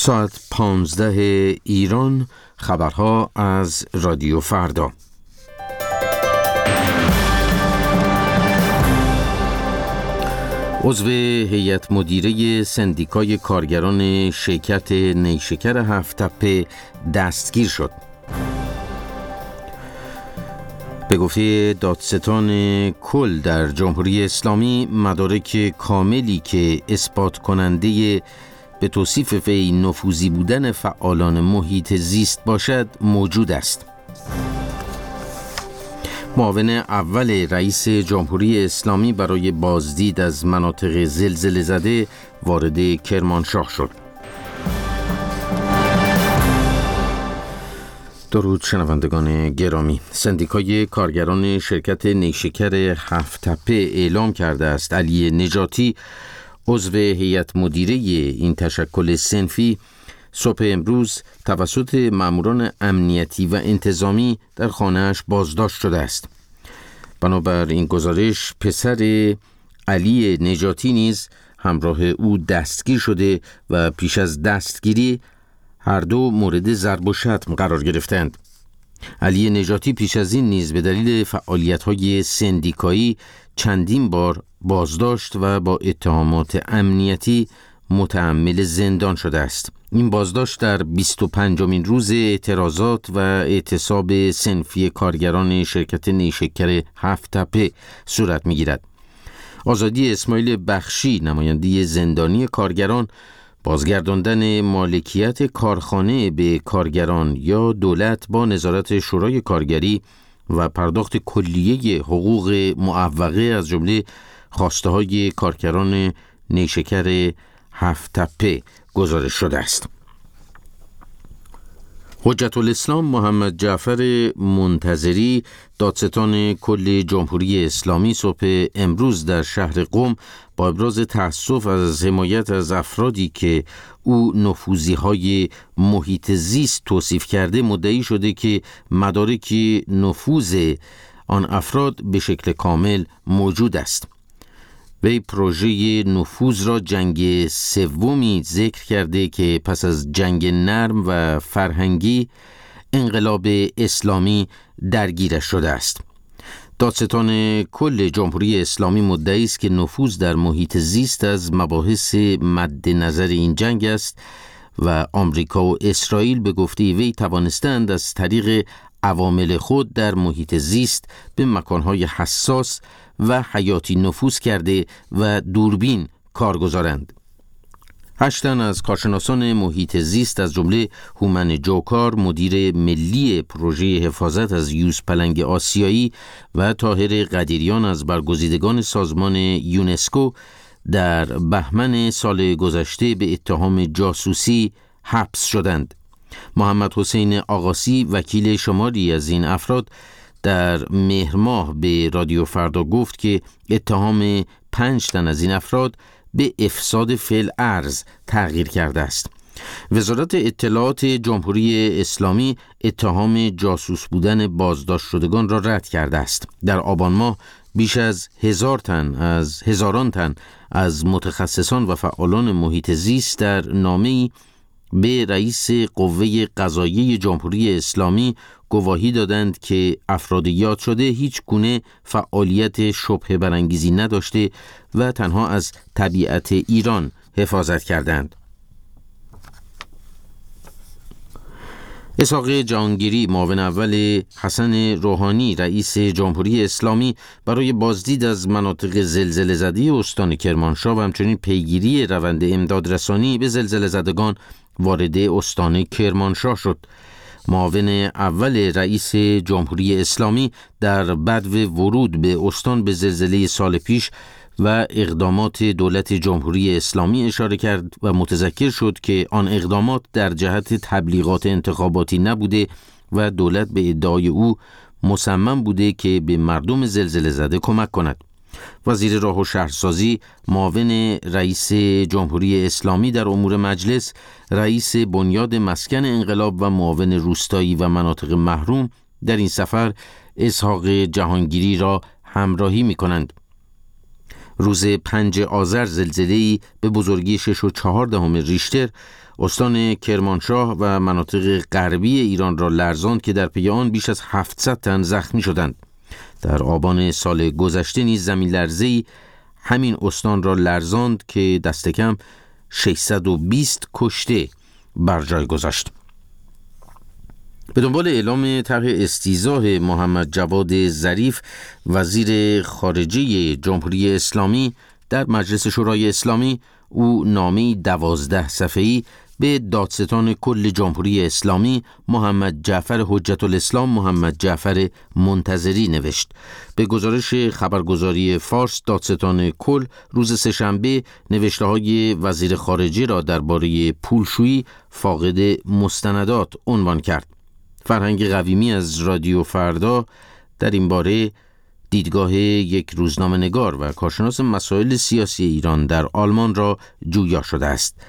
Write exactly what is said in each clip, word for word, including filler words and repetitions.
ساعت پانزده ایران، خبرها از رادیو فردا. عضو هیئت مدیره سندیکای کارگران شرکت نیشکر هفت‌تپه دستگیر شد. به گفته دادستان کل در جمهوری اسلامی، مدارک کاملی که اثبات کننده به توصیف وی نفوذی بودن فعالان محیط زیست باشد موجود است. معاون اول رئیس جمهوری اسلامی برای بازدید از مناطق زلزله زده وارد کرمانشاه شد. درود شنوندگان گرامی. سندیکای کارگران شرکت نیشکر هفت‌تپه اعلام کرده است علی نجاتی، عضو هیئت مدیره این تشکل صنفی، صبح امروز توسط ماموران امنیتی و انتظامی در خانه‌اش بازداشت شده است. بنابر این گزارش، پسر علی نجاتی نیز همراه او دستگیر شده و پیش از دستگیری هر دو مورد ضرب و شتم قرار گرفتند. علی نجاتی پیش از این نیز به دلیل فعالیت‌های سندیکایی چندین بار بازداشت و با اتهامات امنیتی متحمل زندان شده است. این بازداشت در بیست و پنجمین روز اعتراضات و اعتصاب صنفی کارگران شرکت نیشکر هفت‌تپه صورت می‌گیرد. آزادی اسماعیل بخشی، نماینده زندانی کارگران، بازگرداندن مالکیت کارخانه به کارگران یا دولت با نظارت شورای کارگری و پرداخت کلیه حقوق معوقه از جمله خواسته‌های کارگران نیشکر هفت‌تپه گزارش شده است. حجت الاسلام محمد جعفر منتظری، دادستان کل جمهوری اسلامی، صبح امروز در شهر قم با ابراز تأسف از حمایت از افرادی که او نفوذی‌های محیط زیست توصیف کرده، مدعی شده که مدارک نفوذ آن افراد به شکل کامل موجود است. وی پروژه نفوذ را جنگ سومی ذکر کرده که پس از جنگ نرم و فرهنگی انقلاب اسلامی درگیرش شده است. دادستان کل جمهوری اسلامی مدعی است که نفوذ در محیط زیست از مباحث مد نظر این جنگ است و آمریکا و اسرائیل به گفته وی توانستند از طریق عوامل خود در محیط زیست به مکانهای حساس و حیاتی نفوذ کرده و دوربین کار گذارند. هشت تن از کارشناسان محیط زیست از جمله هومن جوکار، مدیر ملی پروژه حفاظت از یوز پلنگ آسیایی، و طاهر قدیریان از برگزیدگان سازمان یونسکو در بهمن سال گذشته به اتهام جاسوسی حبس شدند. محمد حسین آقاسی، وکیل شماری از این افراد، در مهر ماه به رادیو فردا گفت که اتهام پنج تن از این افراد به افساد فعل ارض تغییر کرده است. وزارت اطلاعات جمهوری اسلامی اتهام جاسوس بودن بازداشت شدگان را رد کرده است. در آبان ماه بیش از هزار تن از هزاران تن از متخصصان و فعالان محیط زیست در نامه‌ای به رئیس قوه قضاییه جمهوری اسلامی گواهی دادند که افراد یاد شده هیچ گونه فعالیت شبهه برانگیزی نداشته و تنها از طبیعت ایران حفاظت کردند. اسحاق جهانگیری، معاون اول حسن روحانی رئیس جمهوری اسلامی، برای بازدید از مناطق زلزله زده استان کرمانشاه و همچنین پیگیری روند امدادرسانی به زلزله زدگان وارد استان کرمانشاه شد. معاون اول رئیس جمهوری اسلامی در بدو ورود به استان به زلزله سال پیش و اقدامات دولت جمهوری اسلامی اشاره کرد و متذکر شد که آن اقدامات در جهت تبلیغات انتخاباتی نبوده و دولت به ادعای او مصمم بوده که به مردم زلزله زده کمک کند. وزیر راه و شهرسازی، معاون رئیس جمهوری اسلامی در امور مجلس، رئیس بنیاد مسکن انقلاب و معاون روستایی و مناطق محروم در این سفر اسحاق جهانگیری را همراهی می کنند. روز پنج آذر زلزله‌ای به بزرگی شش و چهار دهم ریشتر استان کرمانشاه و مناطق غربی ایران را لرزاند که در پی آن بیش از هفتصد تن زخمی شدند. در آبان سال گذشته نیز زمین لرزه‌ای همین استان را لرزاند که دست کم ششصد و بیست کشته بر جای گذاشت. به دنبال اعلام طرح استیضاح محمد جواد ظریف وزیر خارجه جمهوری اسلامی در مجلس شورای اسلامی، او نامه‌ای دوازده صفحه‌ای به دادستان کل جمهوری اسلامی محمد جعفر حجت الاسلام محمد جعفر منتظری نوشت. به گزارش خبرگزاری فارس، دادستان کل روز سه‌شنبه نوشته‌های وزیر خارجه را درباره پولشویی فاقد مستندات عنوان کرد. فرهنگ قویمی از رادیو فردا در این باره دیدگاه یک روزنامه‌نگار و کارشناس مسائل سیاسی ایران در آلمان را جویا شده است.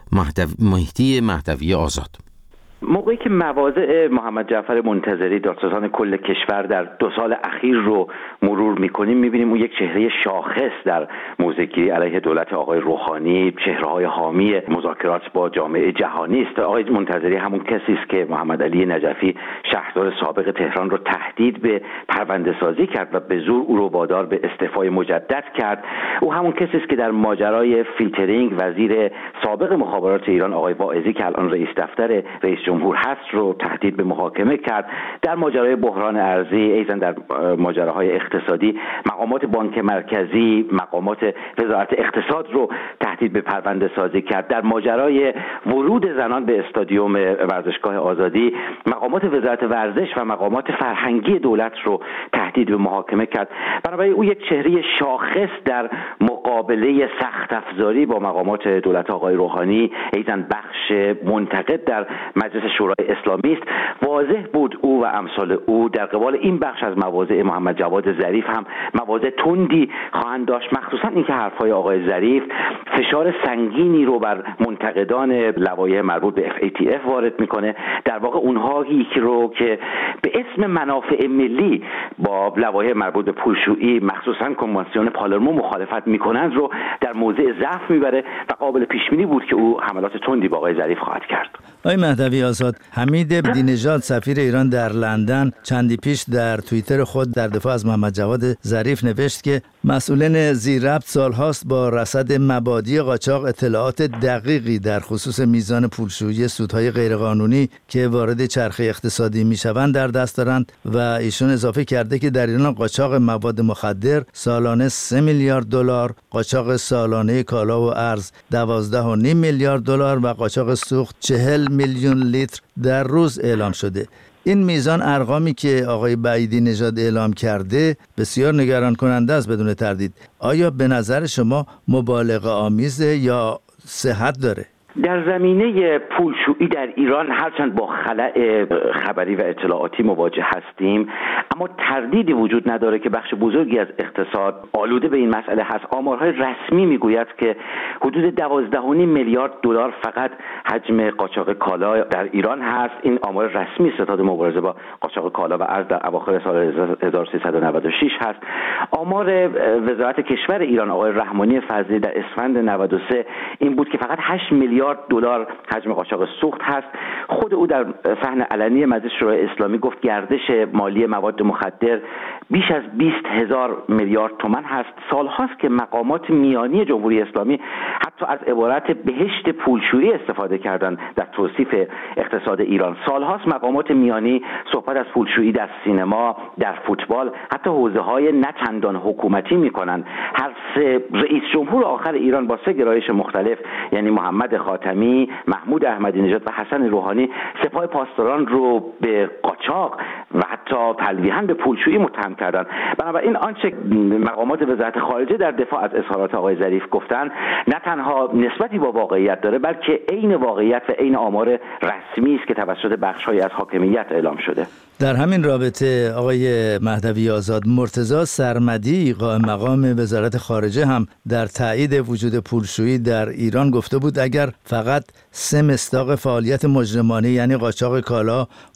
مهدی مهدوی آزاد: موقعی که مواضع محمد جعفر منتظری دادستان کل کشور در دو سال اخیر رو مرور میکنیم، میبینیم اون یک چهره شاخص در موضع‌گیری علیه دولت آقای روحانی، چهره‌های حامی مذاکرات با جامعه جهانی است. آقای منتظری همون کسی است که محمد علی نجفی شهردار سابق تهران رو تهدید به پرونده سازی کرد و به زور او رو وادار به استعفای مجدد کرد. او همون کسی است که در ماجرای فیلترینگ وزیر سابق مخابرات ایران آقای واعظی که الان رئیس دفتر رئیس جمهور هست رو تهدید به محاکمه کرد. در ماجرای بحران ارزی، ایضاً در ماجراهای اقتصادی، مقامات بانک مرکزی، مقامات وزارت اقتصاد رو تهدید به پرونده سازی کرد. در ماجرای ورود زنان به استادیوم ورزشگاه آزادی، مقامات وزارت ورزش و مقامات فرهنگی دولت رو تهدید به محاکمه کرد. بنابراین او یک چهره شاخص در مقابله سخت افزاری با مقامات دولت آقای روحانی، ایضاً بخش منتقد در مجلس شورای اسلامی است. واضح بود او و امثال او در قبال این بخش از مواضع محمد جواد ظریف هم مواضع تندی خواهند داشت، مخصوصا اینکه حرفهای آقای ظریف فشار سنگینی رو بر منتقدان لوایح مربوط به اف ای تی اف وارد میکنه. در واقع اونهایی که رو که به اسم منافع ملی با لوایح مربوط به پولشویی، مخصوصا کنوانسیون پالرمو مخالفت میکنند رو در موضع ضعف میبره و قابل پیش بینی بود که او حملات تندی با آقای ظریف خواهد کرد. آقای مهدوی آزاد، حمید بدینژاد سفیر ایران در لندن چندی پیش در توییتر خود در دفاع از محمد جواد ظریف نوشت که مسئولین زیرربط سالهاست با رصد مبادی قاچاق اطلاعات دقیقی در خصوص میزان پولشویی سودهای غیرقانونی که وارد چرخه اقتصادی میشوند در دست دارند و ایشون اضافه کرده که در ایران قاچاق مواد مخدر سالانه سه میلیارد دلار، قاچاق سالانه کالا و ارز دوازده و نیم میلیارد دلار و قاچاق سوخت چهل میلیون لیتر در روز اعلام شده. این میزان ارقامی که آقای بعیدی نژاد اعلام کرده بسیار نگران کننده است بدون تردید. آیا به نظر شما مبالغه آمیزه یا صحت داره؟ در زمینه پولشویی در ایران هرچند با خلأ خبری و اطلاعاتی مواجه هستیم، اما تردیدی وجود نداره که بخش بزرگی از اقتصاد آلوده به این مسئله هست. آمارهای رسمی میگوید که حدود دوازده و نیم میلیارد دلار فقط حجم قاچاق کالا در ایران هست. این آمار رسمی ستاد مبارزه با قاچاق کالا و ارز در اواخر سال هزار و سیصد و نود و شش هست. آمار وزارت کشور ایران آقای رحمانی فضلی در اسفند نود و سه این بود که فقط هشت میلیارد دلار حجم قاچاق سوخت هست. خود او در صحن علنی مجلس شورای اسلامی گفت گردش مالی مواد مخدر بیش از بیست هزار میلیارد تومان هست. سالهاست که مقامات میانی جمهوری اسلامی حتی از عبارت بهشت پولشویی استفاده کردند در توصیف اقتصاد ایران. سالهاست مقامات میانی صحبت از پولشویی در سینما، در فوتبال، حتی حوزه‌های نه چندان حکومتی می‌کنند. هر سه رئیس جمهور آخر ایران با سه گرایش مختلف، یعنی محمد خاتمی، محمود احمدی نژاد و حسن روحانی، سپاه پاسداران رو به قاچاق و حتی تلویحاً به پولشویی متهم کردند. بنابراین آنچه مقامات وزارت خارجه در دفاع از اظهارات آقای ظریف گفتن نه تنها نسبتی با واقعیت داره، بلکه عین واقعیت و عین آمار رسمی است که توسط بخش‌هایی از حاکمیت اعلام شده. در همین رابطه آقای مهدوی آزاد، مرتضی سرمدی قائم مقام وزارت خارجه هم در تایید وجود پولشویی در ایران گفته بود اگر فقط سه مصداق فعالیت مجرمانه یعنی قاچاق کالا،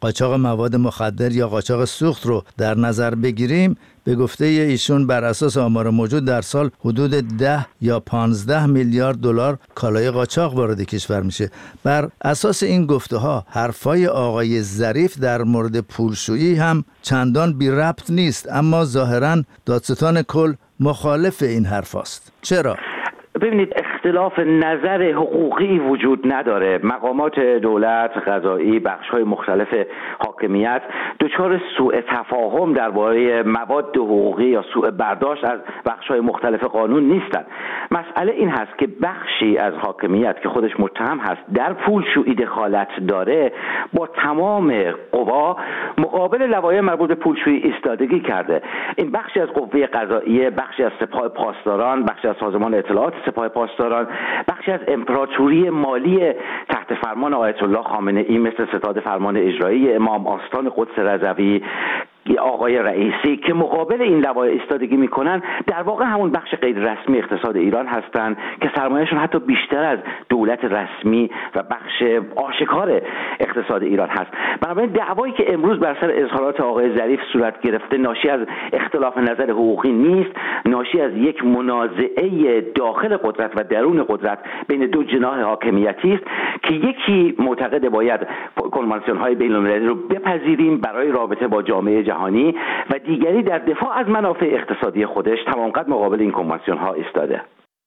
قاچاق مواد مخدر یا قاچاق سوخت رو در نظر بگیریم، به گفته ایشون بر اساس آمار موجود در سال حدود ده یا پانزده میلیارد دلار کالای قاچاق وارد کشور میشه. بر اساس این گفته ها حرفای آقای ظریف در مورد پولشویی هم چندان بی ربط نیست، اما ظاهراً دادستان کل مخالف این حرف است. چرا؟ ببینید، اختلاف نظر حقوقی وجود نداره. مقامات دولت، قضایی، بخش‌های مختلف حاکمیت دچار سوء تفاهم درباره مواد حقوقی یا سوء برداشت از بخش‌های مختلف قانون نیستند. مسئله این هست که بخشی از حاکمیت که خودش متهم هست در پولشویی دخالت داره، با تمام قوا مقابل لوایح مربوط به پولشویی ایستادگی کرده. این بخشی از قوه قضاییه، بخشی از سپاه پاسداران، بخشی از سازمان اطلاعات سپاه پاسداران، بخشی از امپراتوری مالی تحت فرمان آیت الله خامنه ای مثل ستاد فرمان اجرایی امام آستان قدس رضوی آقای رئیسی که مقابل این لوایح ایستادگی میکنن، در واقع همون بخش غیر رسمی اقتصاد ایران هستن که سرمایه‌شون حتی بیشتر از دولت رسمی و بخش آشکار اقتصاد ایران هست. بنابراین دعوایی که امروز بر سر اظهارات آقای ظریف صورت گرفته ناشی از اختلاف نظر حقوقی نیست، ناشی از یک منازعه داخل قدرت و درون قدرت بین دو جناح حاکمیتی است که یکی معتقد باید کنوانسیون‌های بین‌المللی رو بپذیریم برای رابطه با جامعه جهانی و دیگری در دفاع از منافع اقتصادی خودش تمام قد مقابل این کنوانسیون ها ایستاده.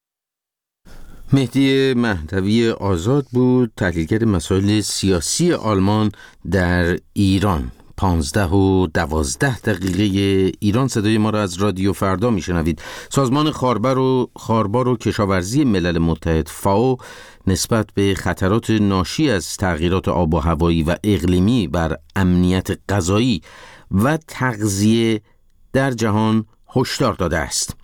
مهدی مهدوی آزاد بود، تحلیلگر مسائل سیاسی آلمان در ایران. پانزده و دوازده دقیقه ایران. صدای ما را از رادیو فردا میشنوید. سازمان خاربار و خاربار و کشاورزی ملل متحد فاو نسبت به خطرات ناشی از تغییرات آب و هوایی و اقلیمی بر امنیت غذایی و تغذیه در جهان هشدار داده است.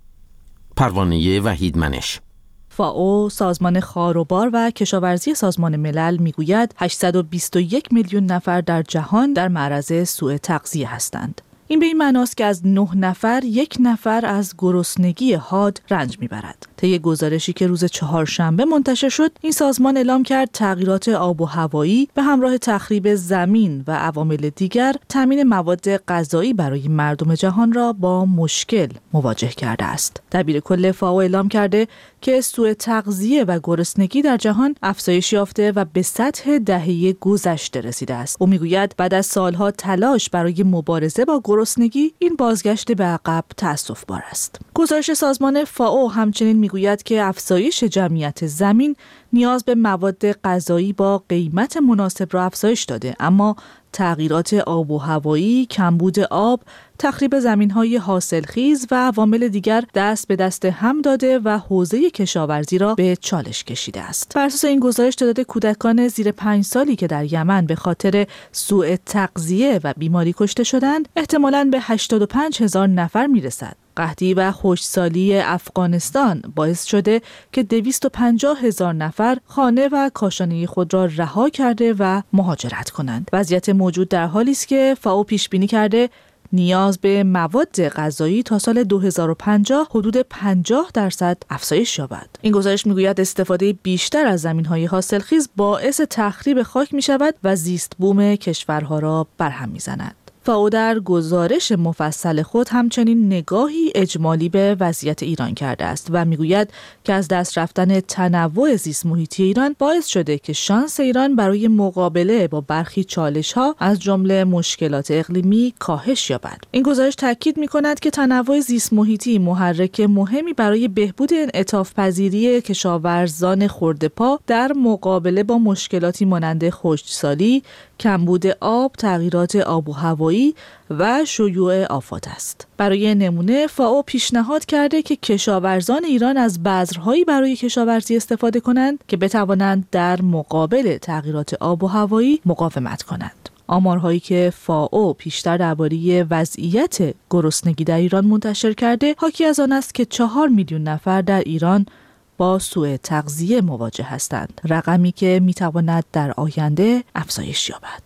پروانه وحیدمنش. فاو، سازمان خاروبار و کشاورزی سازمان ملل، میگوید هشتصد و بیست و یک میلیون نفر در جهان در معرض سوء تغذیه هستند. این به این معناست که از نه نفر یک نفر از گرسنگی حاد رنج میبرد. طی گزارشی که روز چهارشنبه منتشر شد، این سازمان اعلام کرد تغییرات آب و هوایی به همراه تخریب زمین و عوامل دیگر تامین مواد غذایی برای مردم جهان را با مشکل مواجه کرده است. دبیر کل فاو اعلام کرده که سوء تغذیه و گرسنگی در جهان افزایش یافته و به سطح دهه گذشته رسیده است. او میگوید بعد از سالها تلاش برای مبارزه با گرسنگی، این بازگشت به عقب تأسف‌بار است. گزارش سازمان فاو همچنین میگوید که افزایش جمعیت زمین نیاز به مواد غذایی با قیمت مناسب را افزایش داده، اما تغییرات آب و هوایی، کمبود آب، تخریب زمین‌های حاصلخیز و عوامل دیگر دست به دست هم داده و حوزه کشاورزی را به چالش کشیده است. بر اساس این گزارش، تعداد کودکان زیر پنج سالی که در یمن به خاطر سوء تغذیه و بیماری کشته شدند، احتمالاً به هشتاد و پنج هزار نفر میرسد. قحطی و خشکسالی افغانستان باعث شده که دویست و پنجاه هزار نفر خانه و کاشانه خود را رها کرده و مهاجرت کنند. وضعیت موجود در حالی است که فاو پیش بینی کرده نیاز به مواد غذایی تا سال دو هزار و پنجاه حدود پنجاه درصد افزایش یابد. این گزارش میگوید استفاده بیشتر از زمین‌های حاصلخیز باعث تخریب خاک می‌شود و زیست بوم کشورها را برهم می‌زند. فاو در گزارش مفصل خود همچنین نگاهی اجمالی به وضعیت ایران کرده است و میگوید که از دست رفتن تنوع زیست محیطی ایران باعث شده که شانس ایران برای مقابله با برخی چالش‌ها از جمله مشکلات اقلیمی کاهش یابد. این گزارش تاکید می‌کند که تنوع زیست محیطی محرک مهمی برای بهبود انعطاف پذیری کشاورزان خرده‌پا در مقابله با مشکلاتی مانند خشکسالی، کمبود آب، تغییرات آب و هوایی و شیوع آفات است. برای نمونه فاو پیشنهاد کرده که کشاورزان ایران از بذرهایی برای کشاورزی استفاده کنند که بتوانند در مقابل تغییرات آب و هوایی مقاومت کنند. آمارهایی که فاو پیشتر درباره وضعیت گرسنگی در ایران منتشر کرده حاکی از آن است که چهار میلیون نفر در ایران با سوء تغذیه مواجه هستند، رقمی که میتواند در آینده افزایش یابد.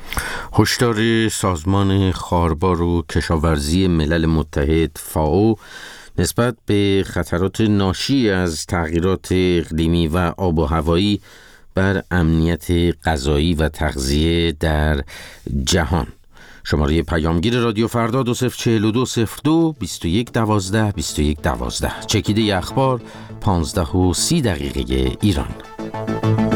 هشدار سازمان خاربار و کشاورزی ملل متحد فاو نسبت به خطرات ناشی از تغییرات اقلیمی و آب و هوایی بر امنیت غذایی و تغذیه در جهان. شماره پیامگیر رادیو فردا دو صفر چهل و دو صفر دو بیست و یک دوازده بیست و یک دوازده. چکیده اخبار پانزده و سی دقیقه ایران.